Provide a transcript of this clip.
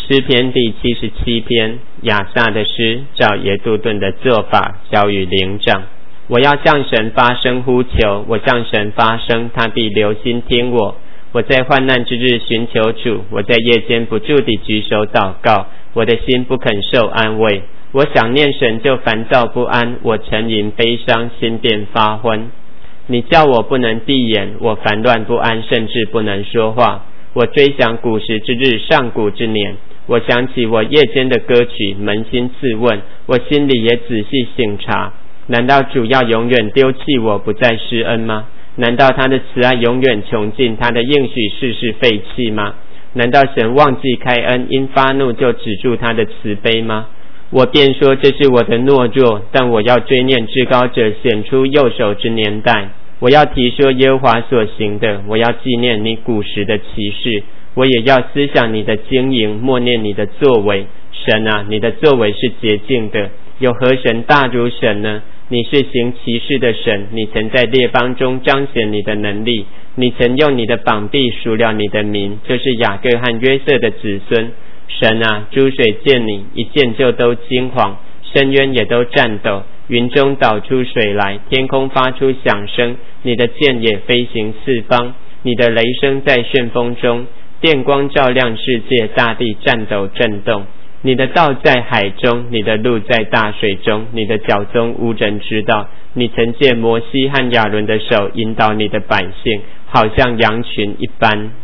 诗篇第77篇，亚萨的诗，照耶杜顿的做法，交与灵长。我要向神发声呼求，我向神发声，他必留心听我。我在患难之日寻求主，我在夜间不住地举手祷告，我的心不肯受安慰。我想念神就烦躁不安，我沉吟悲伤，心便发昏。你叫我不能闭眼，我烦乱不安，甚至不能说话。我追想古时之日，上古之年，我想起我夜间的歌曲，扪心自问，我心里也仔细省察。难道主要永远丢弃我，不再施恩吗？难道他的慈爱永远穷尽，他的应许世事废弃吗？难道神忘记开恩，因发怒就止住他的慈悲吗？我便说这是我的懦弱，但我要追念至高者显出右手之年代。我要提说耶和华所行的，我要纪念你古时的奇事，我也要思想你的经营，默念你的作为。神啊，你的作为是洁净的，有何神大如神呢？你是行奇事的神，你曾在列邦中彰显你的能力，你曾用你的膀臂赎了你的民，就是雅各和约瑟的子孙。神啊，诸水见你，一见就都惊惶，深渊也都颤抖，云中导出水来，天空发出响声，你的箭也飞行四方，你的雷声在旋风中，电光照亮世界，大地颤抖震动。你的道在海中，你的路在大水中，你的脚踪无人知道。你曾借摩西和亚伦的手引导你的百姓，好像羊群一般。